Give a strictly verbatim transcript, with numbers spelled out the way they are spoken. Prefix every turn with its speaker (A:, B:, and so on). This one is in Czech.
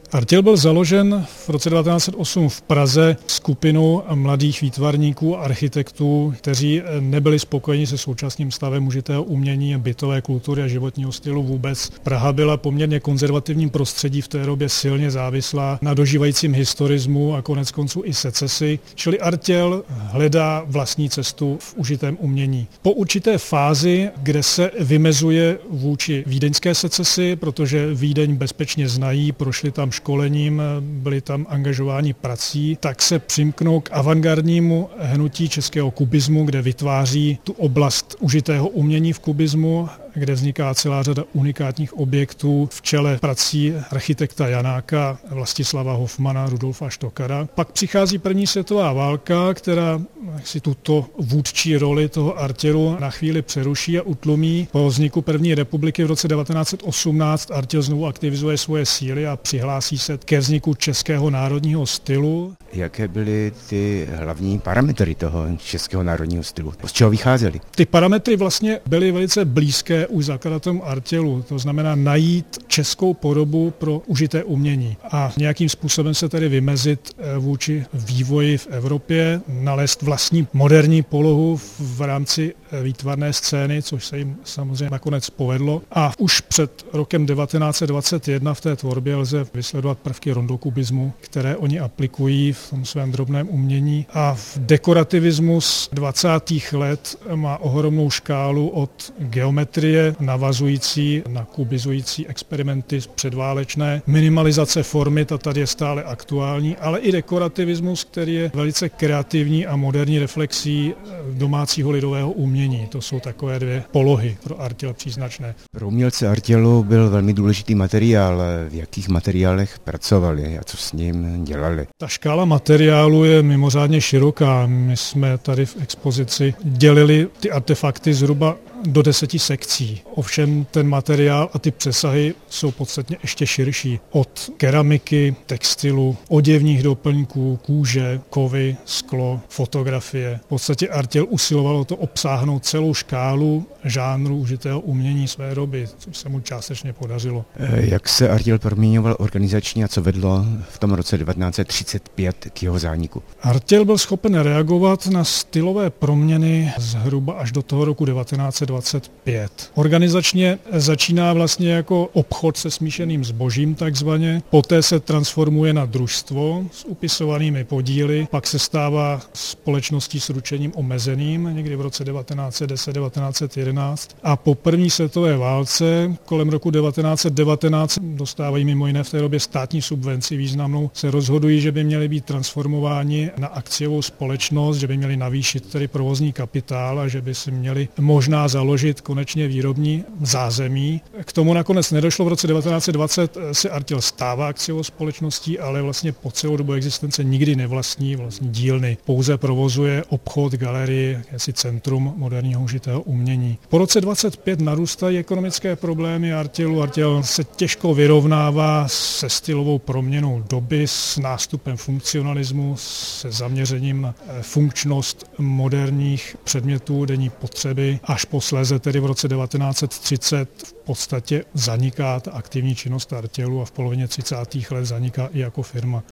A: Artil byl založen v roce devatenáct set osm v Praze skupinou mladých výtvarníků a architektů, kteří nebyli spokojeni se současným stavem užitého umění, bytové kultury a životního stylu vůbec. Praha byla poměrně konzervativním prostředí v té době silně závislá na dožívajícím historismu a konec konců i secesi, čili Artil hledá vlastní cestu v užitém umění. Po určité fázi, kde se vymezuje vůči vídeňské secesi, protože Vídeň bezpečně znají, prošli tam školením, byli tam angažováni prací, tak se přimknou k avantgardnímu hnutí českého kubismu, kde vytváří tu oblast užitého umění v kubismu, kde vzniká celá řada unikátních objektů v čele prací architekta Janáka, Vlastislava Hofmana, Rudolfa Štokara. Pak přichází první světová válka, která si tuto vůdčí roli toho Artilu na chvíli přeruší a utlumí. Po vzniku první republiky v roce devatenáct set osmnáct Artil znovu aktivizuje svoje síly a přihlásí se ke vzniku českého národního stylu.
B: Jaké byly ty hlavní parametry toho českého národního stylu? Z čeho vycházely?
A: Ty parametry vlastně byly velice blízké už zakladatelům Artilu, to znamená najít českou podobu pro užité umění a nějakým způsobem se tedy vymezit vůči vývoji v Evropě, nalézt vlastní moderní polohu v rámci výtvarné scény, což se jim samozřejmě nakonec povedlo. A už před rokem devatenáct set dvacet jedna v té tvorbě lze vysledovat prvky rondokubismu, které oni aplikují v tom svém drobném umění. A v dekorativismus dvacátých let má ohromnou škálu od geometrie navazující na kubizující experimenty předválečné, minimalizace formy, ta tady je stále aktuální, ale i dekorativismus, který je velice kreativní a moderní reflexí domácího lidového umění. To jsou takové dvě polohy pro Artil příznačné.
B: Pro umělce Artilu byl velmi důležitý materiál. V jakých materiálech pracovali a co s ním dělali?
A: Ta škála materiálu je mimořádně široká. My jsme tady v expozici dělili ty artefakty zhruba do deseti sekcí. Ovšem ten materiál a ty přesahy jsou podstatně ještě širší. Od keramiky, textilu, oděvních doplňků, kůže, kovy, sklo, fotografie. V podstatě Artil usiloval o to obsáhnout celou škálu žánru užitého umění své doby, což se mu částečně podařilo.
B: Jak se Artil proměňoval organizačně a co vedlo v tom roce devatenáct set třicet pět k jeho zániku?
A: Artil byl schopen reagovat na stylové proměny zhruba až do toho roku devatenáct set dvacet pět. Organizačně začíná vlastně jako obchod se smíšeným zbožím takzvaně, poté se transformuje na družstvo s upisovanými podíly, pak se stává společností s ručením omezeným někdy v roce devatenáct set deset devatenáct set jedenáct a po první světové válce kolem roku devatenáct set devatenáct dostávají mimo jiné v té době státní subvenci významnou, se rozhodují, že by měli být transformováni na akciovou společnost, že by měli navýšit tedy provozní kapitál a že by si měli možná založit konečně výrobní zázemí. K tomu nakonec nedošlo. V roce devatenáct set dvacet se Artil stává akciovou společností, ale vlastně po celou dobu existence nikdy nevlastní vlastní dílny. Pouze provozuje obchod, galerii, jakési centrum moderního užitého umění. Po roce dvacet pět narůstají ekonomické problémy Artilu. Artil se těžko vyrovnává se stylovou proměnou doby, s nástupem funkcionalismu, se zaměřením na funkčnost moderních předmětů denní potřeby. Až posléze tedy v roce devatenáct set třicet v podstatě zaniká ta aktivní činnost Artilu a v polovině třicátých let zaniká i jako firma.